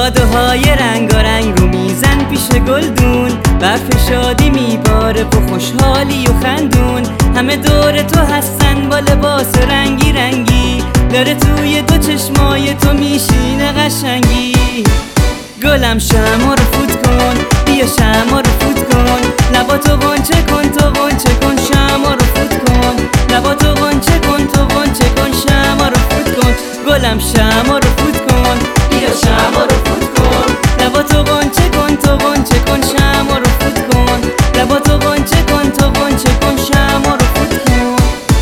کادوهای رنگارنگ رو میزن پیش گلدون، برف شادی میباره با خوشحالی و خندون. همه دور تو هستن با لباس رنگی رنگی، داره توی دو چشمای تو میشینه قشنگی. گلم شمع رو فوت کن، بیا شمع رو فوت کن، لباتو غنچه کن تو غنچه کن، شمع رو فوت کن، لباتو غنچه کن تو غنچه کن، شمع رو فوت کن. گلم شمع رو فوت کن، بیا شمع رو فوت کن، لباتو غنچه کن تو غنچه کن، شمع رو فوت کن، لباتو غنچه کن تو غنچه کن، شمع رو فوت کن.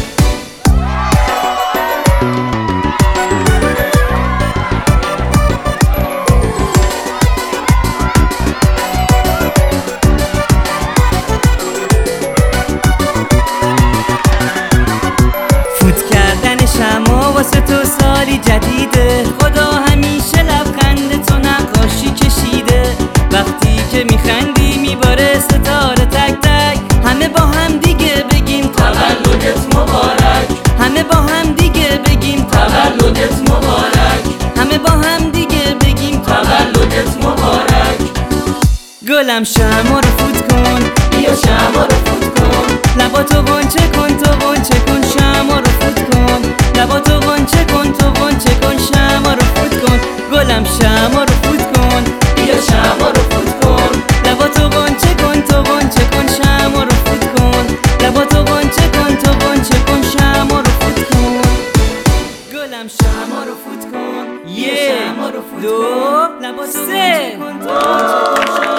شمع واسه تو سالی جدیده، خدا همیشه لبخند تو نقاشی کشیده. وقتی که میخندی میباره ستاره تک تک، همه با هم دیگه بگیم تولدت مبارک، همه با هم دیگه بگیم تولدت مبارک، همه با هم دیگه بگیم تولدت مبارک. گلم شمع رو فوت کن، بیا شمع رو فوت کن، لباتو غنچه کن تو غنچه کن، شمع رو فوت کن، لباتو غنچه کن تو غنچه کن، شمع رو فوت کن. گلم شمع رو فوت کن، بیا شمع رو فوت کن، لباتو غنچه کن تو غنچه کن، شمع رو فوت کن، لباتو غنچه کن تو غنچه کن، شمع رو فوت کن. گلم شمع رو فوت کن، 1 2 3